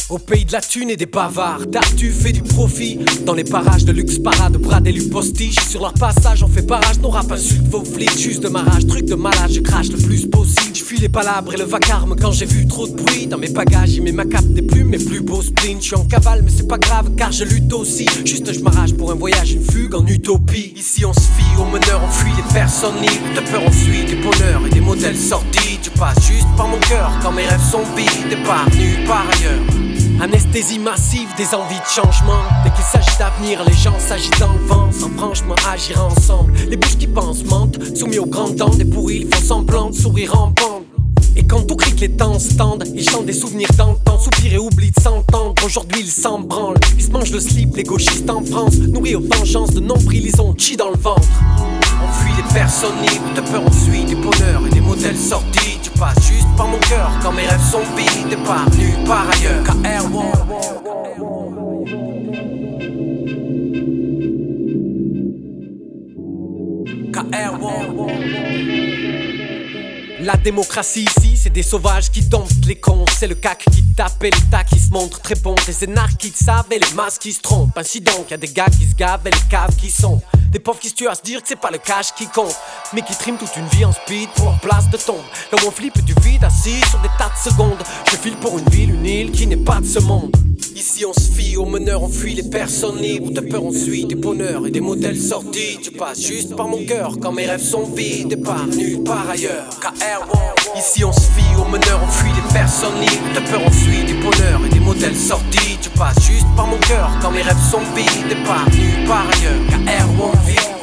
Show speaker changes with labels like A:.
A: Au pays de la thune et des bavards, Tartu fait du profit. Dans les parages de luxe, parade, bras élu postiche. Sur leur passage, on fait barrage, nos rap insultent vos flics. Juste de marrage, truc de malade, je crache le plus possible. Je fuis les palabres et le vacarme quand j'ai vu trop de bruit. Dans mes bagages, il met ma cape des plumes, mes plus beaux spleens. Je suis en cavale, mais c'est pas grave car je lutte aussi. Juste je m'arrache pour un voyage, une fugue en utopie. Ici on se fie aux meneurs, on fuit les personnes libres. De peur on suit des bonheurs et des modèles sordides. Je passe juste par mon cœur quand mes rêves sont vides et par nulle part ailleurs. Anesthésie massive des envies de changement. Dès qu'il s'agit d'avenir, les gens s'agitent dans le vent. Sans franchement agir ensemble. Les bouches qui pensent mentent, soumis aux grandes dents des pourris, ils font semblant de sourire en bande. Et quand tout crie que les temps se tendent, ils chantent des souvenirs d'antan, soupir et oublie de s'entendre. Aujourd'hui ils s'en branlent, ils se mangent le slip, les gauchistes en France, nourris aux vengeances de nombril, ils ont chi dans le ventre. On fuit les personnes libres, de peur on suit des bonheurs et des modèles sordides. Je passe juste par mon cœur quand mes rêves sont vides et par nulle part ailleurs. La démocratie ici, c'est des sauvages qui domptent les cons. C'est le CAC qui tape et l'État qui se montre très bon. Des énarques qui te savent et les masses qui se trompent. Ainsi donc, y'a des gars qui se gavent et les caves qui sont des pauvres qui se tuent à se dire que c'est pas le cash qui compte, mais qui triment toute une vie en speed pour leur place de tombe. Là où on flippe du vide assis sur des tas de secondes. Je file pour une ville, une île qui n'est pas de ce monde. Ici on se fie aux meneurs, on fuit les personnes libres. De peur on suit des bonheurs et des modèles sordides. Je passe juste par mon cœur quand mes rêves sont vides et par nulle part ailleurs. Ici on se fie aux meneurs, on fuit les personnes libres. De peur on suit des bonheurs et des modèles sordides. Je passe juste par mon cœur quand mes rêves sont vides et par nulle part ailleurs. KR Won't